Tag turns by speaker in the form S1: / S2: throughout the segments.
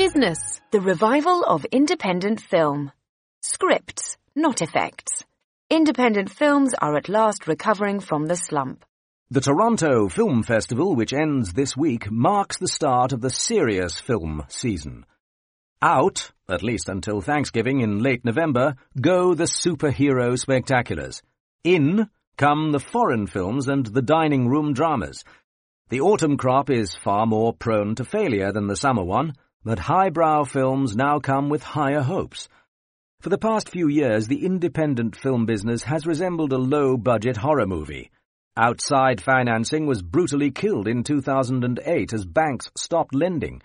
S1: Business, the revival of independent film. Scripts, not effects. Independent films are at last recovering from the slump.
S2: The Toronto Film Festival, which ends this week, marks the start of the serious film season. Out, at least until Thanksgiving in late November, go the superhero spectaculars. In come the foreign films and the dining room dramas. The autumn crop is far more prone to failure than the summer one, but highbrow films now come with higher hopes. For the past few years, the independent film business has resembled a low-budget horror movie. Outside financing was brutally killed in 2008 as banks stopped lending.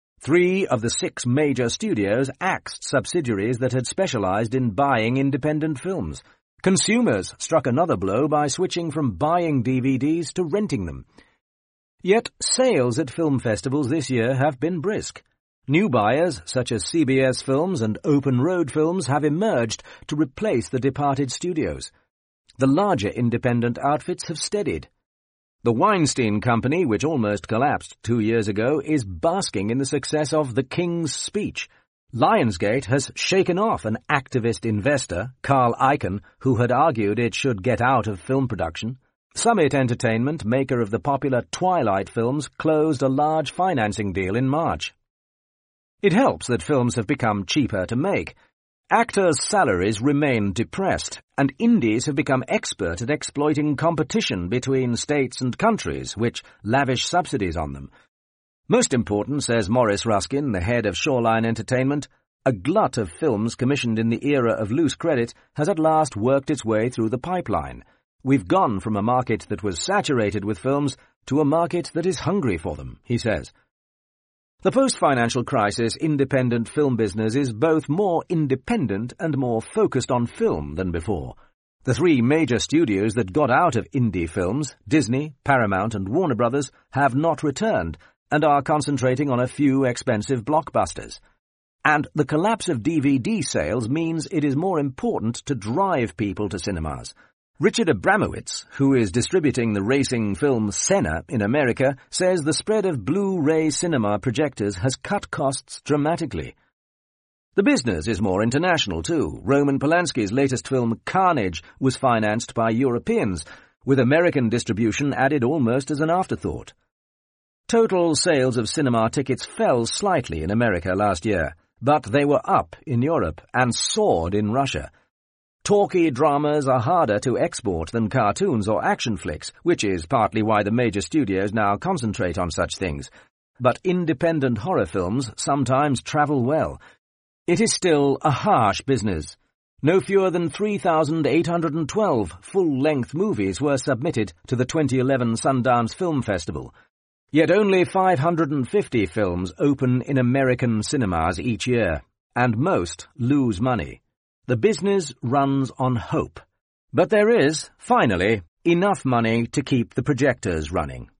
S2: 3 of the 6 major studios axed subsidiaries that had specialized in buying independent films. Consumers struck another blow by switching from buying DVDs to renting them. Yet sales at film festivals this year have been brisk. New buyers, such as CBS Films and Open Road Films, have emerged to replace the departed studios. The larger independent outfits have steadied. The Weinstein Company, which almost collapsed 2 years ago, is basking in the success of The King's Speech. Lionsgate has shaken off an activist investor, Carl Icahn, who had argued it should get out of film production. Summit Entertainment, maker of the popular Twilight films, closed a large financing deal in March. It helps that films have become cheaper to make. Actors' salaries remain depressed, and indies have become expert at exploiting competition between states and countries, which lavish subsidies on them. Most important, says Maurice Ruskin, the head of Shoreline Entertainment, a glut of films commissioned in the era of loose credit has at last worked its way through the pipeline. We've gone from a market that was saturated with films to a market that is hungry for them, he says. The post-financial crisis independent film business is both more independent and more focused on film than before. The 3 major studios that got out of indie films, Disney, Paramount and Warner Brothers, have not returned and are concentrating on a few expensive blockbusters. And the collapse of DVD sales means it is more important to drive people to cinemas. Richard Abramowitz, who is distributing the racing film Senna in America, says the spread of Blu-ray cinema projectors has cut costs dramatically. The business is more international too. Roman Polanski's latest film Carnage was financed by Europeans, with American distribution added almost as an afterthought. Total sales of cinema tickets fell slightly in America last year, but they were up in Europe and soared in Russia. Talky dramas are harder to export than cartoons or action flicks, which is partly why the major studios now concentrate on such things. But independent horror films sometimes travel well. It is still a harsh business. No fewer than 3,812 full-length movies were submitted to the 2011 Sundance Film Festival. Yet only 550 films open in American cinemas each year, and most lose money. The business runs on hope. But there is, finally, enough money to keep the projectors running.